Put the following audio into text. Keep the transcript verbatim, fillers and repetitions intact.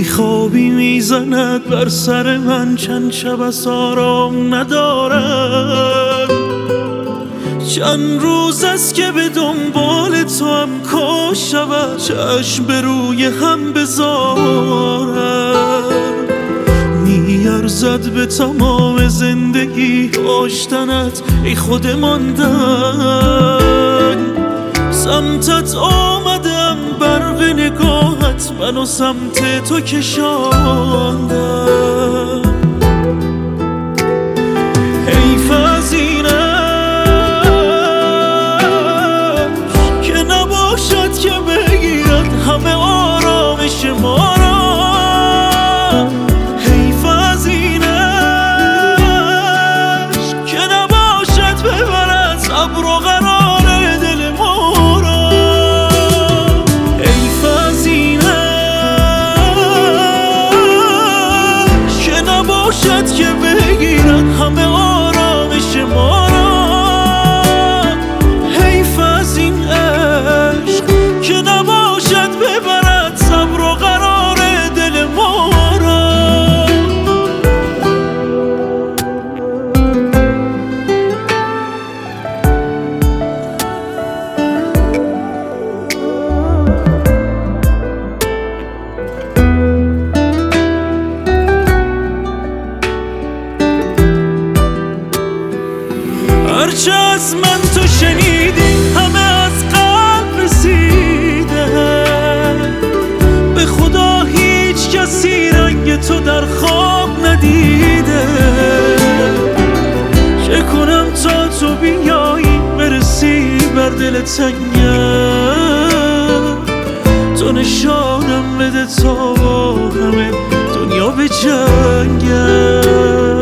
بیخوابی میزند بر سر من، چند شب از آرام ندارم. چند روز است که به دنبال تو هم کاش شود چشم به روی هم بذارم. میارزد به تمام زندگی داشتنت ای خود ماندن. سمتت آمدم برق نگاهت منو سمت تو کشاندم. حیف از اینش که نباشد که بگیرد همه آرامش ما را. حیف از اینش که نباشد ببرد صبر و قرار دل ما را. حیف از اینش که نباشد که بگیرد همه آرامش ما را. حیف از این عشق که نباشد ببرد صبر و قرار دل ما را. هرچه از من تو شنیدی همه از قلب رسیده. به خدا هیچ کسی رنگ تو در خواب ندیده. چه کنم تا تو بیایی برسی بر دل تنگم. تو نشانم بده تا با همه دنیا به جنگم.